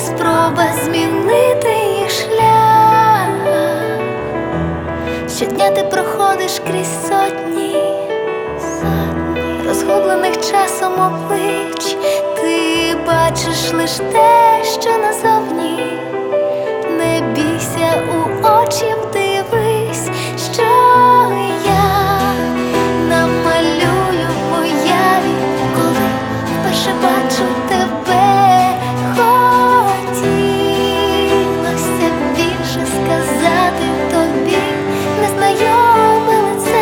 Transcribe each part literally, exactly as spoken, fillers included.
спроба змінити їх шлях. Щодня ти проходиш крізь сотні, сотні розгублених часом облич. Ти бачиш лиш те, що назовні. Не бійся, у очі вдивись, що я намалюю в уяві, коли вперше бачу тебе. Хотілося більше сказати тобі, незнайоме лице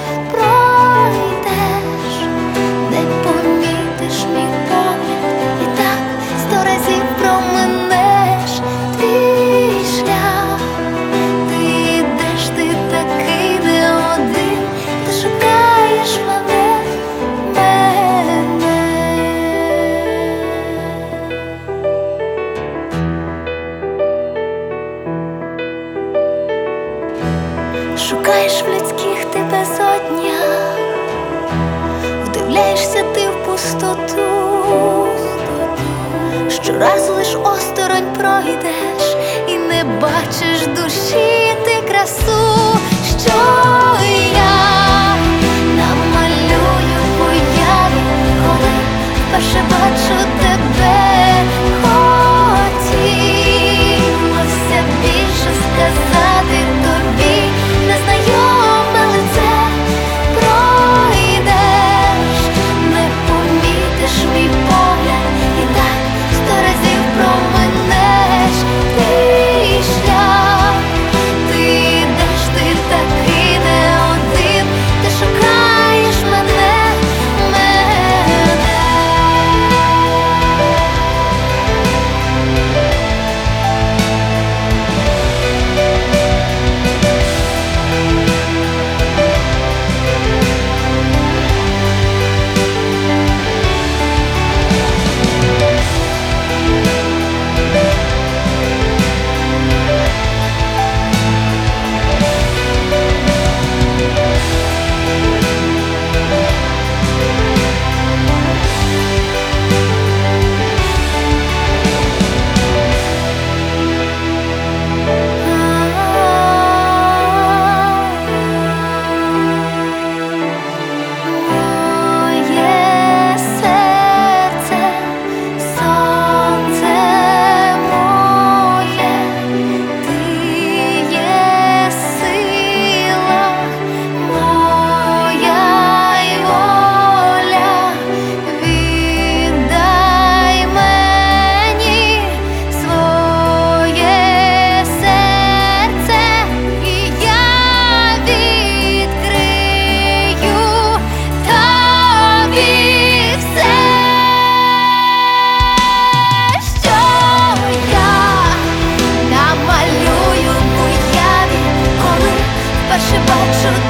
пройдеш, не помітиш мій погляд, і так сто разів проминеш твій шлях. Ти йдеш, ти такий не один, ти шукаєш мене, мене. Шукаєш в людських ти безоднях, вдивляєшся ти в пустоту. Щоразу лиш осторонь пройдеш і не бачиш душі ти красу, що я намалюю в уяві, коли вперше бачу тебе. Хотілося більше сказати тобі, незнайоме лице пройдеш, не помітиш мій погляд, і так сто разів проминеш твій шлях. Ти йдеш, ти такий не один, ти шукаєш мене, мене. Перше бачу